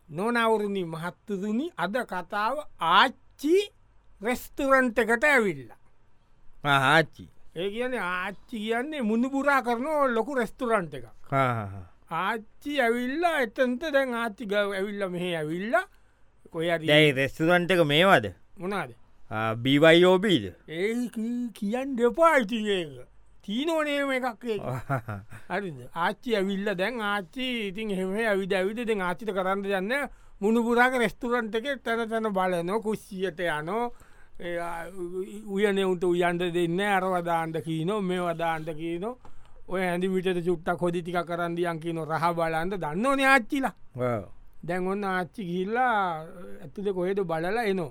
නොනවුරුණි මහත්තතුනි අද කතාව ආච්චි රෙස්තුරන්ට එකට ඇවිල්ල. ආච්චි ඒ කියන ආච්චි කියන්නේ මුණපුරා කරන ලොකු රෙස්තුරන්ට එක. ආච්චි ඇවිල්ලා එතන්ත දැන් ආච්චි ගව ඇවිල්ල මෙහ ඇවිල්ල කොය දැයි රෙස්තුරන්ට එක මේවාද මොනාද බීවයිෝබීද ඒ කියන් දෙපා ඉතිඒක තීනෝනේම එකක් හරි ආච්චි ඇවිල්ල දැන් ආච්චි ඉතින් එහෙම ඇවිද ඇවිද දෙ ආචිත කරන්න යන්න මුණපුරාක රෙස්තුරන්ට එක තැන තැන බලනො කුස්සියට යනෝ උයනෙවුන්ට උයන්ට දෙන්න අරවදාන්ට කීනො මේ වදාන්ට කියනො ඔය ඇඳි විට චුට්ටක් හොදිටික කරන්දියන් කියනො රහ බලන්ට දන්නවන ආච්චිලා දැන් ඔන්න ආච්චි ගිල්ලා ඇතුද කොහෙද බලලා එනෝ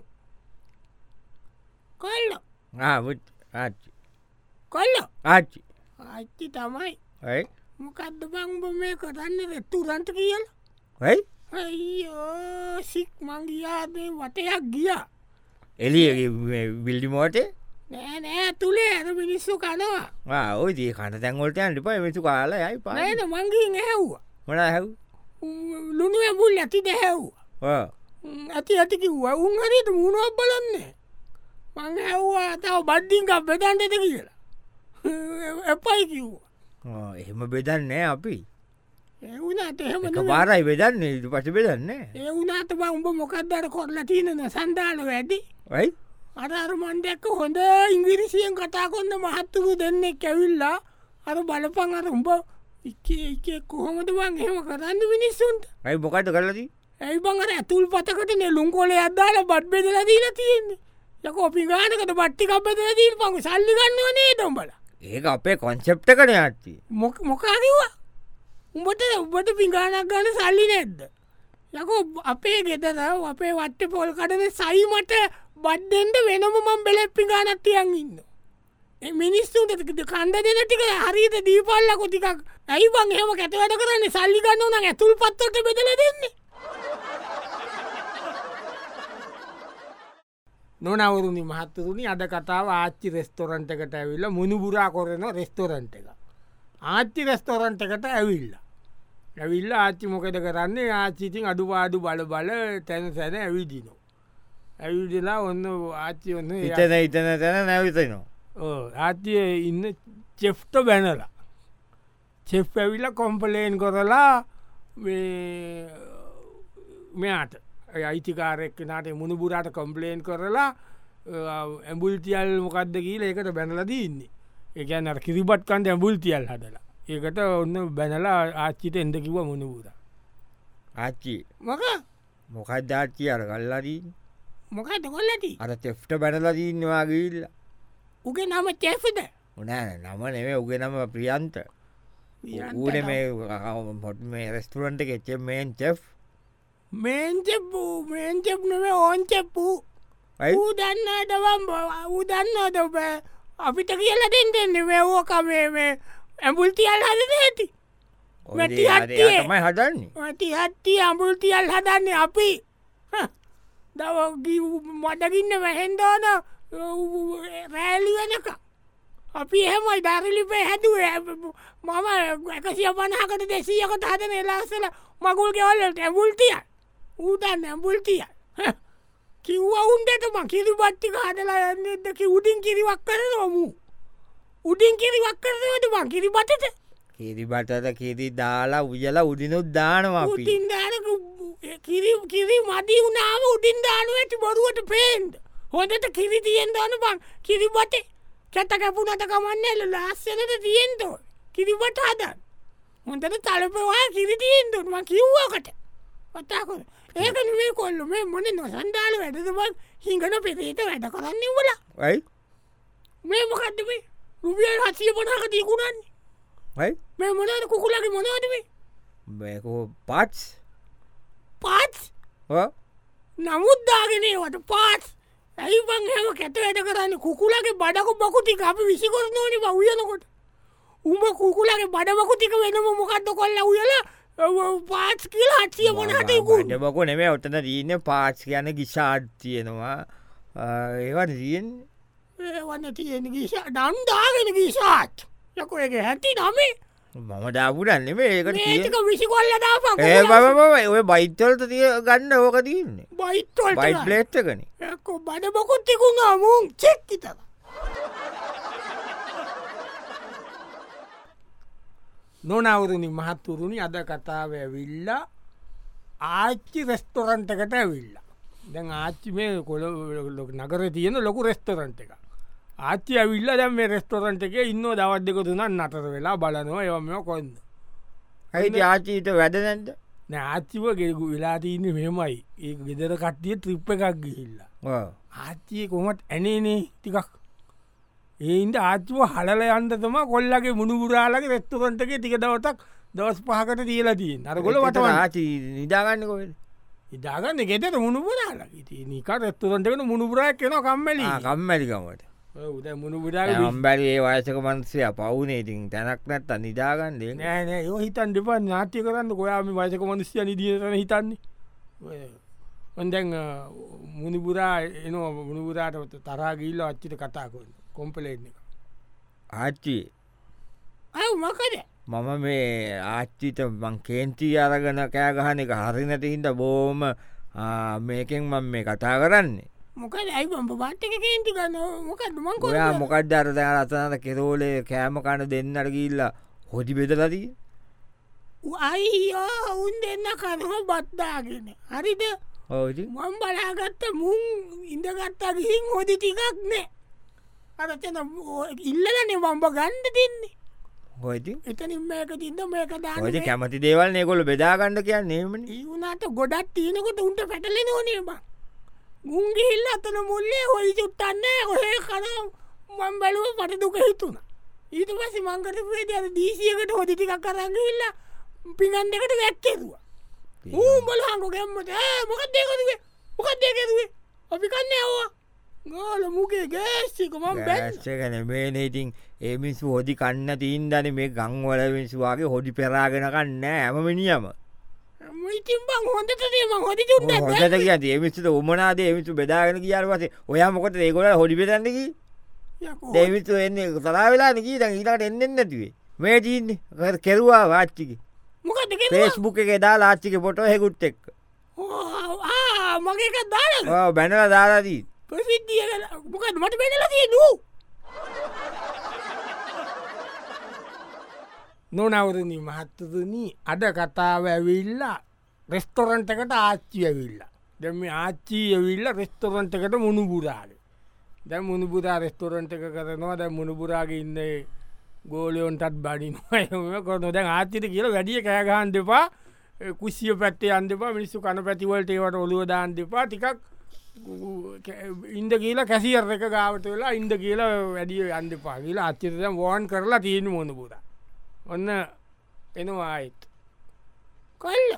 කොල්ල ආච්චි කොල්ල ආච්චි ආච්චි තමයි ඇයි මොකක්ද බංඹ මේ කරන්න රෙත්තුරන්ට කියල ඇයි අයියෝ සික් මංගියාදේ වටයක් ගියා එලිය විල්ඩිමෝටේ නෑ තුළේ ඇර මිනිස්සු කනවා ඔයදී කන තැන්වලට අන්ඩිප මිසු කාලා යයි පාන මංගින් ඇහව්වා මොන හැව් ලුණු ඇබුල් ඇති දැහැව්වා ඇති ඇතිකිව්වා උන් හරිට මුණුවක් බලන්නේ මං ඇව්වා තව බද්ධිංකක් බෙදන්ටද කියලා එපයි කිව්වා එහෙම බෙදන්නේ අපි ඒවුනාට එහෙම පාරයි බෙදන්නේ ඉට පස බෙදන්නේ ඒ වුනාට බ උඹ මොකක්දර කොරලා තියනන සන්දාල වැඩි යි අර මන්දැක්ක හොඳ ඉංගිරිසියෙන් කතා කොන්න මහත්තුරු දෙන්නෙක් ඇවිල්ලා අර බලපං අර උඹ එක කොහොමද බං එහෙම කරන්න මිනිස්සුන්ට ඇයි මොකට කරලදී ඇයි බංර ඇතුල් පතකට නෙලුම් කොල අදදාල බඩ් බෙදල දීලා තියෙන්නේ යක අපි ගානකට බට්ටිකක් බෙදල දීල් පංගු සල්ලි ගන්නවනේ දොම්බල ඒක අපේ කොන්සෙප්ට කන ඇත්ති මොකාකිවා උඹට උබට පිගානක් ගන්න සල්ලි නැද්ද යකෝ අපේ ගෙතර අපේ වට්ට පොල් කටන සයිමට බඩ්ඩෙන්ට වෙනම මම් බෙලෙප්පි ගානත්තියන් ඉන්න මිනිස්සුට කණ්ඩ දෙන ටික හරිත දීපල්ලකො ටිකක් ඇයි බං එහෙම කැත වැඩ කරන්නේ සල්ලි ගන්න න ඇතුල් පත්තට බෙදල දෙන්නේ නොනවරුණි මහත්තරුණි අද කතාව ආච්චි රෙස්තොරන්ට එකට ඇවිල්ල මුණපුරා කොරන රෙස්තොරන්ට එක ආච්චි රෙස්තොරන්ට එකට ඇවිල්ල ඇවිල්ල ආච්චි මොකද කරන්නේ ආච්චිතින් අඩුපාඩු බල බල තැන සැන ඇවිදිනෝ ඇවිදිලා ඔන්න ආච්චි ඔන්න ඉතන ඉතන තැන නැවිතනවා ආච්චිය ඉන්න චෙෆ්ට බැනලා චෙෆ් ඇවිල්ල කොම්පලේන් කොරලා මෙයාට අයිතිකාරෙක් නට මුණපුරාට කොම්පලේන් කරලා ඇඹුල්තියල් මොකක්ද කියීල ඒකට බැනලද ඉන්නේ ඒකැන කිරිබට් කන්ට ඇඹුල්තියල් හදලා ඒකට ඔන්න බැනලා ආච්චිට එන්ද කිව මුණපුර ආච්චි මොක මොකක් ආච්චි අර කල්ලාදී මොකද කොල්ලටි අර චෙෆ්ට බැනලදීන්නවා ගිල්ල උගේ නම චෙෆ්ද උනෑ නම නෙවේ උගේ නම ප්‍රියන්ත ඌන මේ රෙස්තුරන්ට එච්ච මේන් චෙෆ් මේන්චෙප්පු මේන්චෙප්නම ඕන්චෙප්පු ඌ දන්න දවම් ඌ දන්න ද අපිට කියල දෙෙන්ටෙන්නේ වෝකමේ ඇඹුල්තියල් හදන ඇති තමයි හදන්නේ ඇති හත්ති අඹුල්තියල් හදන්නේ අපි දව මඩගින්න වැහෙන්දාන රෑලි වෙනක අපි එහෙමයි දරලිපේ හැදුව මම 150කට 200කට හදන එලාසල මගුල් ගෙවල්ලට ඇඹුල්තිය ඌදන්න ඇඹුල්තිය කිව්ව උන්ටම කිරි බට්ටි හදලා යන්න එදකි උඩින් කිරිවක් කරනොමු උඩින් කිරිවක් කරනවට මං කිරි බටට කිරි බටට කිරි දාලා උජලා උදිනුත් දානවා උටින් දානක කිරි මදී වුණාම උඩින් දානුව ඇති බොරුවට පේන්ද හොදට කිරි තියෙන් දාන බං කිරි බටේ කැත කැපුනට කමන්නල ලස්සනට තියෙන්දෝ කිරිබට හදන් හොඳට තලපවා කිරි තියෙන්දුන්ම කිව්වාකට පතාකො ඒක නේ කොල්ල මේ මොන නොසන්ඩාල වැඩද බං හිඟන පෙරේට වැඩ කරන්න වල යි මේ මොකක්ද මේ රුපියල් 750ක තිකුණන්නේ මේ මොනද කුකුලගේ මොනවද මේ මේකෝ පාට්ස් පාට්ස් නමුද්දාගෙනවට පාට්ස් ඇයි බං හැම කැත වැඩ කරන්න කුකුලගේ බඩකු බකුටික අපි විසිකොරනෝනි උයනකොට උඹ කුකුලගේ බඩබකුටික වෙනම මොකක්ද කොල්ල උයලා පාට් කියල 750ට බකො නෙමේ ඔත්තන දීන්න පාට්ස් කියන්න ගිසාට් තියෙනවා ඒවන තියෙන් ඒවන්න තියෙන ගිසා ඩන්දාගෙන ගිසාට් යකො එක හැති නමේ මම දාපුඩන්න මේ ඒකට මේක විසිකොල්ල දාපන් ඒ බම ඔය බයිත්තවලට තිය ගන්න ඕක තියන්නේ බයිත්තොල් බයිට් ලේට්ටකන බඩ බොකුත් තිකුණා මුන් චෙක්කි තර නොනවරුණි මහත්තුරුණි අද කතාව ඇවිල්ල ආච්චි රෙස්ටොරන්ට එකට ඇවිල්ල දැන් ආච්චි මේ කොළ නගර තියෙන ලොකු රෙස්ටොරන්ට එක ආච්චි ඇවිල්ල දැම් මේ රෙස්ටොරන්ට එක ඉන්න දවත් දෙක තුනන් නතර වෙලා බලනවා ඒවම කොන්න ඇයි ආචීට වැඩ නැන්ද නෑ ආච්චිව ගෙකු වෙලා තියන්නේ මෙමයි ඒ ගෙදර කට්ටිය ත්‍රිප්ප එකක් ගිහිල්ල ආච්චිය කොමත් ඇනේනේ ටිකක් ඒන්ට ආච්චුව හලල යන්තතම කොල්ලගේ මුණුපුරාලගේ රෙස්ටොරන්ටගේ ටික දවතක් දවස් පහකට තියලා තිය අරගොල වට ආචි නිදාගන්න කො ඉදාගන්න ගෙතට මුණුපුරාල නික රෙස්ටොරන්ටකට මුණුපුරාක් කෙන කම්මලි කම්මැලිකමට උද මුණුපුරා අම්බැරි ඒ වයසක මන්සය පවුනේ ඉතින් තැනක් නැත්ත නිදාගන්නේ නෑ යෝ හිතන් දෙපා නාට්‍ය කරන්න ගොයාම වයසක මනුස්්‍යය නිදියන හිතන්නේ ඔොන්දැන් මුණිපුරා එනවා මුණුපුරාට තරාගිල්ල අච්චිට කතා කොන්න කොම්පලේන්න එක ආච්චි මකද මම මේ ආච්චිත මං කේන්තිී අරගන කෑ ගහන එක හරි නැති හින්ද බෝම මේකෙන් මං මේ කතා කරන්නේ මොකද ඇයි බම්ප බට්ටක කේන්ති ගන්න මොකද මං ඔයා මොකක්ද අරද අතනට කෙරෝලේ කෑම කණ දෙන්නට ගිල්ල හොදි බෙදලදී අයිෝ උන් දෙන්න කනහ බත්දාගෙන හරිද මම් බලාගත්ත මුන් ඉඳගත්තා ගිහින් හොදි ටිකක් නෑ අරතන ඉල්ලගන මම්බ ගණ්ඩ තින්නේ හොයිති එතනින් මේක තින්ද මේක ද කැමති දේවල් ඒකොල බෙදාගන්න කියන්නේම ඒවුනාට ගොඩත් තියනකොට උන්ට පැටලෙ නොනේ බං මුන්ගිහිල්ල අතන මුල්ලේ හොයි චුට්ටන්නේ ඔහේ කනම් මම් බැලුව පට දුක හිතුන ඊට පසි මංකරපේද අද දීසියකට හොදිටිකක් කරගහිල්ල පිගන් දෙකට වැැක්කෙරුවා ඌ බලහංකො ගැම්මට මොකක් දෙකරුවේ මොකක් දෙකරුවේ අපි කන්න ඇවා ගාල මුගේ ගෑස්සික මම් බැස්සකන මේ නඉතින් ඒමිසු හොදි කන්න තිීන්දන මේ ගංවල විනිසුවාගේ හොඩි පෙරාගෙන කන්න ඇමමිනිියම ඉතින්බං හොඳට දේම හොදි හොදට කිය ඒමිස්ට උමනාද ඒමිසු බෙදාගෙන කියාරවසේ ඔයා මොකට ඒකොල හොඩි පෙදන්නකි දෙවිතු එන්නේ සලා වෙලානකී දැන් ඊලාට එන්නෙන් නැතිවේ මේ තිීන්නේ කෙරවා වාච්චික ෆේස්බුක් එක දා ලාච්චික පොට හෙකුට් එක් මගේ දා බැනල දාලාදී ප්‍රසිද්ධිය මොකද මට බැනල තිය නූ නොනවරණී මහත්තතුනී අද කතාව ඇවිල්ලා රෙස්ටොරන්ට එකට ආච්චි ඇවිල්ල දැම ආච්චී ඇවිල්ල රෙස්ටොරන්ට එකට මුණුපුරාගේ දැ මුණුපුරා රෙස්ටොරන්ට එක කරනවා දැ මුණුපුරාගේ ඉන්න ගෝලයොන්ටත් බඩිනවා කොන දැන් ආච්චිට කියල වැඩිය කෑගහන් දෙපා කුසිය පැත්තේ අන්දපා මිනිස්සු කන පැතිවලට ඒවට ඔලුවදාන් දෙපා ටිකක් ඉන්ද කියලා කැසිර් එක ගාවට වෙලා ඉන්ද කියලා වැඩිය අන්දපා කියලා අච්චිත වෝන් කරලා තියෙන මුණුපුර ඔන්න එනවා ආයිත් කොල්ල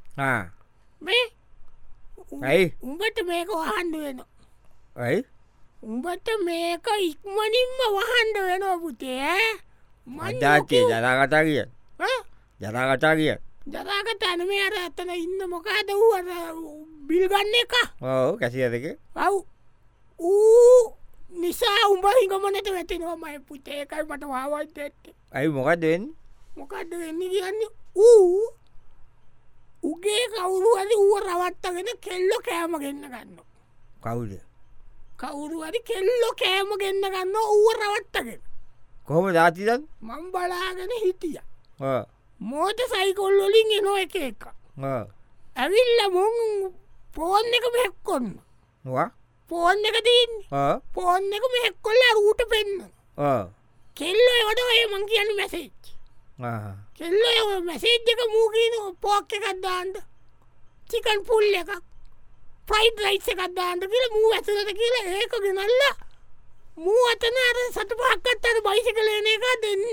මේ ඇයි උඹට මේක වහන්ඩ වෙන ඇයි උඹට මේක ඉක්මනින්ම වහන්ඩ වෙනවා පුතේ මජාචේ ජරාකතා කිය ජරාකතා කිය ජරාකට අනම අර ඇත්තන ඉන්න මොකාද වූ බිල්ගන්න එක ඕ කැසියදක ඔව් ඌ නිසා උඹ හිඟමනට වැටෙනවා මය පුතේ එකයි මට වාවත් ඇත්ත ඇයි මොකක්ද වෙන්න මොකක්ද වෙන්න කියන්නේ ඌ උගේ කවුරු අද ඌ රවත්තගෙන කෙල්ලො කෑම ගන්න ගන්න කවුද කවුරු අද කෙල්ලො කෑම ගන්න ගන්න ඌ රවත්තගෙන කොහොම ජාතිදන් මං බලාගෙන හිටිය මෝට සයිකොල්ලොලින් එනෝ එක එක ඇවිල්ල මුන් පෝන් එක මෙහෙක්කොන්න පෝන් එක තින් පෝන් එක මෙහෙක්කොල්ල රූට පෙන්න්න කෙල්ලෝ එවට ඔය මං කියන්න මැසේච් කෙල්ලෝ මැසේජ් එක මූගීන පෝක් එකක් දාන්ට චිකන් පුල් එකක් ප්‍රයිඩ් රයිස් එකක් දාන්ට කියල මූ ඇසලට කියලා ඒක ගෙනල්ල මූ අතන අර සට පහක්කත් අර බයිසි කලන එක දෙන්න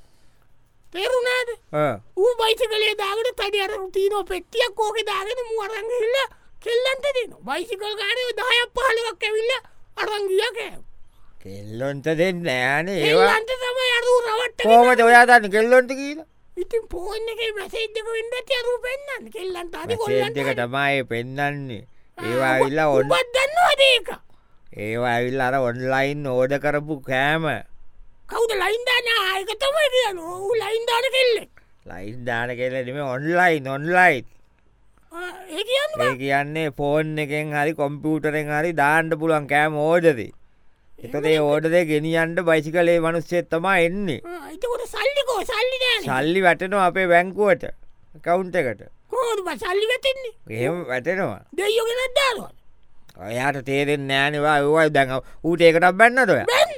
පෙරුණාද ඌ බයිසි කලේ දාගට තඩි අර තිීනෝ පෙට්ටියක් කෝක දාගෙන මු අරංගහිල්ල කෙල්ලන්ට දෙන බයිසිකල් කාරය 10-15ක් ඇවිල්ල අරංගිය කෑව කෙල්ලොන්ට දෙන්න ෑන ඒවාන්ට තම අරු රවට කෝමට ඔයාදන්න කෙල්ලොන්ට කියලා ඉතින් පෝන් එක මැසේජ්ක වෙන්ඩ අරු පෙන්න්න කෙල්ලන්ට අද කොල්ලක තමයි පෙන්න්නන්නේ ඒවාවිල්ලා ඔන්න බදන්න අදේක ඒවා ඇවිල් අර ඔන්ලයින් ඕඩ කරපු කෑම කවුද ලයින්දාන ආයක තමයි කියන ලයින්දාන කෙල්ලෙක් ලයිස් දාන කෙලෙම ඔන්ලයින් ඔන්ලයින් ඒ කියන්න ඒ කියන්නේ ෆෝන් එකෙන් හරි කොම්පියුටරෙන් හරි දාන්ඩ පුළුවන් කෑම ඕඩදේ එකතේ ඕඩදේ ගෙනියන්ට බයිසිකලේ මනුස්්‍යයත් තමා එන්නේ එතකොට සල්ලිකෝ සල්ලි නෑන සල්ලි වැටනවා අපේ බැංකුවට කවුන්ට එකට කෝද සල්ලි වැටෙන්නේ එහෙම වැටෙනවා දෙයෝගෙනත් දාරුවන් ඔයාට තේරෙන් නෑනවා ඔවයි දැඟ ඌට ඒකටක් බැන්න දොය බැන්න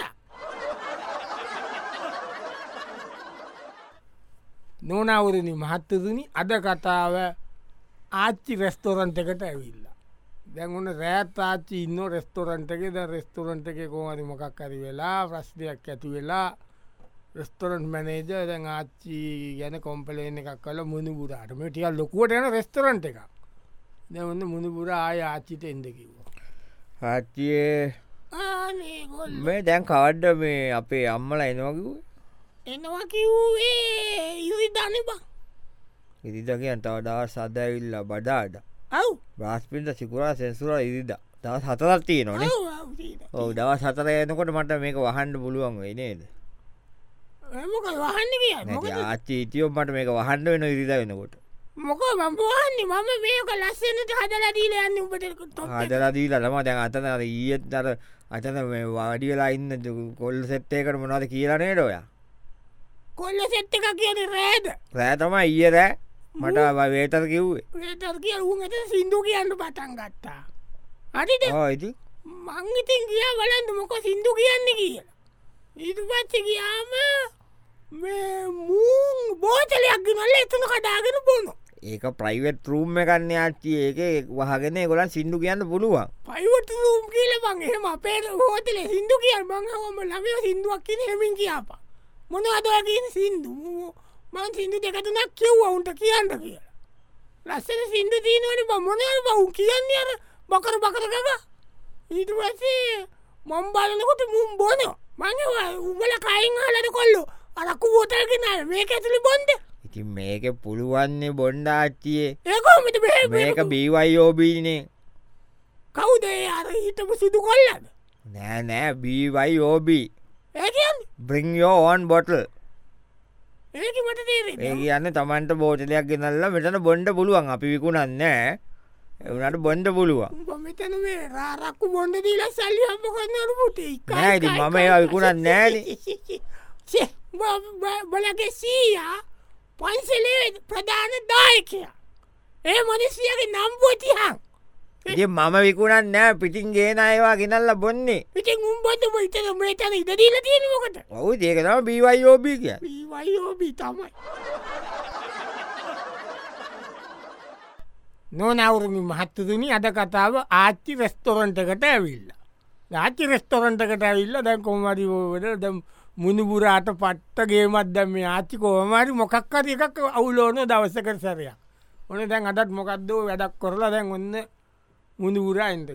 නොනවරණි මහත්තතුනි අද කතාව ආච්චි රෙස්තෝරන්ට එකට ඇවිල්ලා දැන්ගුණ රෑත් ආච්චි ඉන්න රෙස්තෝරන්ට එක ද රෙස්තෝරන්ට එක කෝමරි මොකක් කරි වෙලා ප්‍රශ්නයක් ඇති වෙලා රෙස්තෝරන්ට් මැනේජ දැන් ආච්චි ගැන කොම්පලේන එකක් කල මුණුබුරාට මේ ටික ලොකුවට යන රෙස්තෝරන්ට එක දැවන්න මුණුබුර ආය ආච්චිට එන්ද කිව්වා ආච්චියේ මේ දැන් කවඩ්ඩ මේ අපේ අම්මල එනවකිව එනවා කිව්වේ ඉරි දන බං ඉරිදකියන් තව දවස් සදඇවිල්ලා බඩාඩ ඔව් බ්‍රාස්පින්ට සිකුරා සෙන්සුර ඉරිද දවස් හතරත්තිය නොනේ ඔව දවස් හතර එනකොට මට මේක වහන්ඩ පුළුවන් වෙයි නේද මොක වහන්න කිය ආච්චි ඉතියොම් මට මේක වහන්ඩ වෙන ඉරිද වෙනකොට මොක මම්පුවන්නේ මම මේක ලස්සනට හදලදීල යන්න උපට හදලදීලා ලම දැන් අතන ඊයත් අර අතන වාඩි වෙලා ඉන්න කොල් සෙට්ටේකට මොනවද කියලනේ ඩොයා කොල්ල සෙට්ට එක කියන රෑද රෑ තම ඊය රෑ මට වේටර් කිව්වේ වේටර් කිය උන්ට සිින්දු කියන්න පටන් ගත්තා අරිද ඉති මංගිතින් කියා බලන්න මොක සිින්දු කියන්න කියලා ඊට පච්ච කියාම මූන් බෝතලයක් ගනල්ල එතුන කදාගෙන බොනු ඒක ප්‍රයිවට් රූම් එකන්න ආච්චි ඒක වහගෙන ගොලන් සිින්දු කියන්න පුළුවන් පයිවට රූම් කියල බං එහෙම අපේ හෝතල සිින්දු කිය බංහම ළමය සිින්දුවක් කියන හෙමින් කියාපා මොන අදකින් සිින්දු මං සිින්දු දෙකතුනක් කිව්වවුන්ට කියන්න කියලා ලස්සන සිින්දු තියනවන මොනල් බවුන් කියන්නේ අර බකර බකරකක ඊට පස්සේ මම් බලනකොට මුම් බොන මං උබල කයින් හලට කොල්ලු අරක්කු බෝතල්ගෙන මේක ඇතුළි බොන්ද ඉතින් මේක පුළුවන්නේ බොන්්ඩ ආච්චියේ ඒකමට මේක බීවයිෝබීනේ කවුදේ අර හිටම සිදු කොල්ලද නෑ නෑ බීවයිෝබී ඒකන් බ්‍රිංයෝ ඕන් බොටල් ඒක මට තේරේ ඒ කියන්න තමන්ට බෝටලයක් ගෙනල්ල මෙතන බොන්්ඩ පුළුවන් අපි විකුණන්නේ එවනට බොන්්ඩ පුළුවන් මෙතන මේ රාරක්කු බොන්ඩ දීල සල්ලි හම්ප කරන්නට පුටේ නෑති මම ඒ විකුණන්න නෑන බලගේ සීයා පන්සලේ ප්‍රධාන දායකය ඒ මනිසියගේ නම්බෝතිහන් ඉතින් මම විකුණන් නෑ පිටින් ගේන අයවා ගෙනල්ල බොන්නේ ඉතින් උම්බොත ඉතන මේතන ඉදදීල තියෙනමකට ඔහු ඒකතම බීවයිෝබී කිය වයිෝබී තමයි නොනවුරුණි මහත්තතුනි අද කතාව ආච්චි රෙස්තොරන්ට එකට ඇවිල්ල ආච්චි රෙස්තොරන්ටකට ඇවිල්ල දැන් කොමරිෝවට දැම් මුණුබුරාට පට්ටගේමත් දැම මේ ආච්චි කෝමරි මොකක්කර එකක් අවුලෝන දවසකර සැරයක් ඕන දැන් අදත් මොකක්දෝ වැඩක් කොරලා දැන් ඔන්න මුණුබුරා එන්ට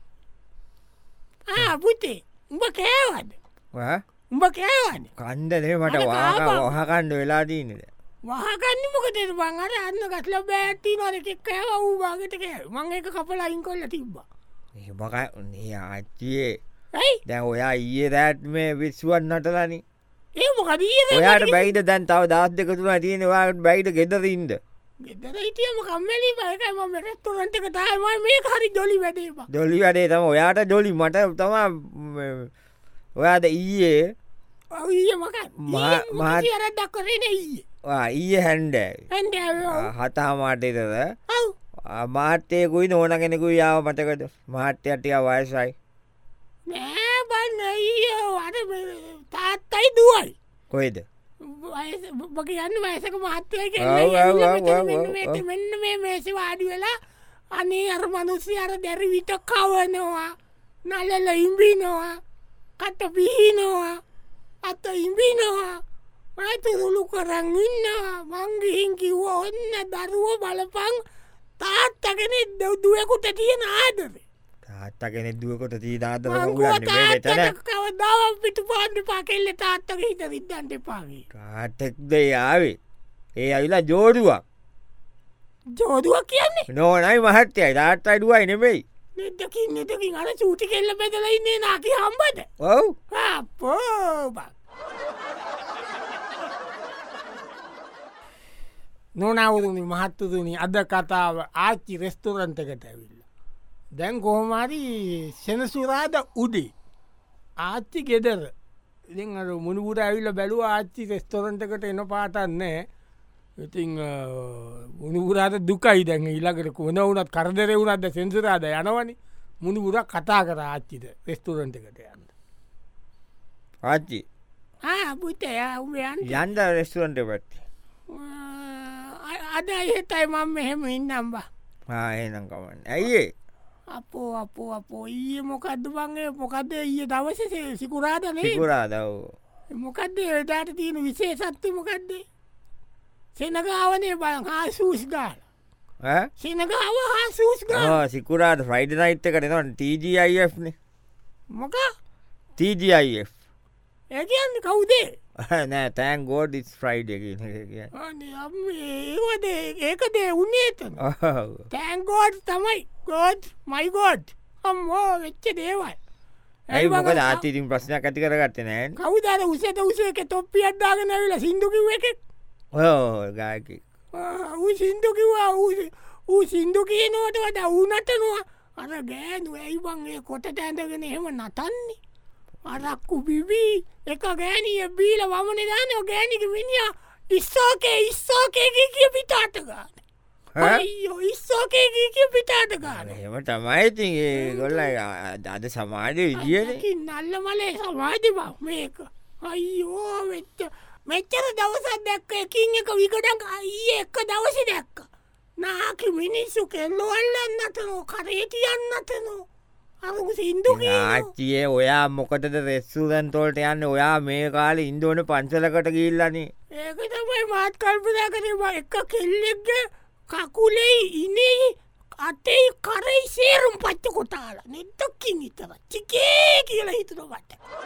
කිව්වා පුතේ උඹ කෑවද උඹ කෑවද කණ්ඩනේ මට වහකණ්ඩ වෙලා දීනද වහකන්න මොකද බං අර අන්න ගත්ල බෑටි නරකෙක් කෑව වූ භාගට කෑ මං එක කපල අයින් කොල්ල තිබ්බා ඒ ආච්චියේ ඇයි දැන් ඔයා ඊයේ රෑට් මේ විශ්ුවන් නටලනි ඒ මොකද ඔයාට බැයිද දැන් තව දස් දෙකතුනා තියෙනවාට බැයිට ගෙදරඉද ගෙදර හිටියම කම්මලි බයකම රෙස්තොරන්ට් එක තමයි මේ හරි ජොලි වැඩේම ජොලි වැඩේ තම ඔයාට ජොලි මට තමා ඔයාද ඊයේ රදක් කරන ඊය හැන්ඩ හතාමාටතද මාට්‍යයකුයි ඕන කෙනෙකු යාව මටකට මාට්‍ය අටිය වයසයි නෑ බන්න තාත්තයි දුවයි කොයිද කියන්න වයසක මහත්තය මෙන්න මේ මේසි වාඩි වෙලා අනේ අර මනුස්සි අර දැරි විට කවනවා නලල ඉම්බිනවා කට පිහිනවා අත ඉම්බිනවා ඇතුරුළු කරන් ඉන්නවා මංගිහින් කිව්ව ඔන්න දරුව බලපං තාත්තගෙන දුවකුට තියෙන ආදරේ තාත්තගෙන දුවකොට තී දාත කවදාව පිටු පාන්න පාකෙල්ල තාත්තක හිත විද්දන්ට පාගේ කාටෙක්ද යාවේ ඒ අවිලා ජෝඩුවක් ජෝදුවක් කියන්නේ නෝනයි මහත්තයයි තාත් අඩුවයි නෙමෙයි නෙදකින් නෙදකින් අර චූටි කෙල්ල බෙදල ඉන්නේ නාකි හම්බද ඔව් පෝබක් නොනවුරුණි මහත්තතුනි අද කතාව ආච්චි රෙස්තුරන්ට එකට ඇවිල්ල. දැන් කොහොමරි සෙනසුරාද උඩේ ආච්චි ගෙදර ඉ මුණපුර ඇවිල්ල බැලුව ආච්චි රෙස්තොරන්ටකට එන පාටන්නේ ඉතිං මුණපුරාට දුකයි දැන් ඉලකට කොන වුනත් කරදර වුණත්ද සෙන්සුරාද යනවනි මුණපුරක් කතා කර ආච්චිද රෙස්තුරන්ටකට යන්න ආච්චි පුතය යන්ද රෙස්තුරන්ට පත්ති අද ඒතයි මම මෙහෙම ඉන්නම්බා ඒනකමන්න ඇයිඒ අපෝ ඊය මොකක්ද බංගේ මොකක්ද ඊය දවස සිකුරාදනේ පුරාදව මොකක්ද එදාට තියෙන විසේ සත්තු මොකක්දේ සෙනගාවනේ බල හාසූස් ගාල සෙනගාව හාසූස් ගා සිකුරාට ෆයිඩ නයිට් කරනවන් TGIFනේ මොක TGIF ඒකන්න කවුදේ නෑ තෑන් ගෝඩ් ඉස් ෆ්‍රයිඩ ඒකද ඒකදේ උන්නේතන තෑන්ගෝඩ් තමයි ගෝඩ් මයිගෝඩ් අම්මෝ වෙච්ච දේවල් ඇයි මොක ආතිීතින් ප්‍රශ්නයක් ඇති කරගත්ත නෑ කවුදර උසට උසේක තොප්පි අද්දාගෙන වෙලා සිින්දුකිව එක ගායක සිින්දුකිවා ඌ සිින්දු කියනවට වඩ ඌනටනවා අර ගෑනු ඇයිබන්ගේ කොට ඇඳගෙන එහෙම නතන්නේ අරක්කු බිබී එක ගෑනිය බීල වමන දානෝ ගෑනික මිනිිය ඉස්සෝකේ කිය පිටාට ගාන අයෝ ඉස්සෝකේ කිය පිටාට ගාන එම තමයිතිගේ ගොල්ල අද සමාජ විදිියන නල්ල මලේ සමාජි බ මේක අයියෝ වෙච්ච මෙච්චර දවසත් දැක්ක එකින් එක විකටක් අයි එක්ක දවසි දැක්ක නාකි මිනිස්සු කෙල්ලොල්ලන්නතනෝ කරේතියන්නතනෝ අරු සිින්දු ආච්චිය ඔයා මොකටද රෙස්සුදන්තෝල්ට යන්න ඔයා මේ කාල ඉන්දෝන පංසලකට ගිල්ලනේ ඒක තමයි මාත් කල්පදා කරවා එක කෙල්ලෙක්ගේ කකුලෙයි ඉනේ අතෙයි කරයි සේරුම් පච්ච කොටාල නෙත්තක්කින් ඉතර චිකේ කියලා හිතුරවට